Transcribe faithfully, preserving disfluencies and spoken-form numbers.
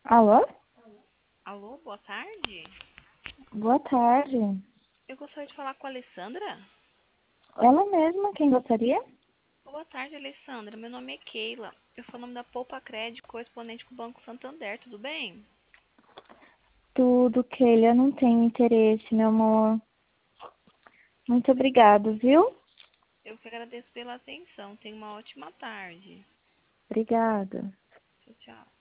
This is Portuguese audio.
Alô? Alô, boa tarde. Boa tarde. Eu gostaria de falar com a Alessandra. Ela mesma, quem gostaria? Boa tarde, Alessandra. Meu nome é Keila. Eu sou o nome da Poupa Crédito, correspondente com o Banco Santander. Tudo bem? Tudo, Keila, eu não tenho interesse, meu amor. Muito obrigado, viu? Eu que agradeço pela atenção. Tenha uma ótima tarde. Obrigada. Tchau, tchau.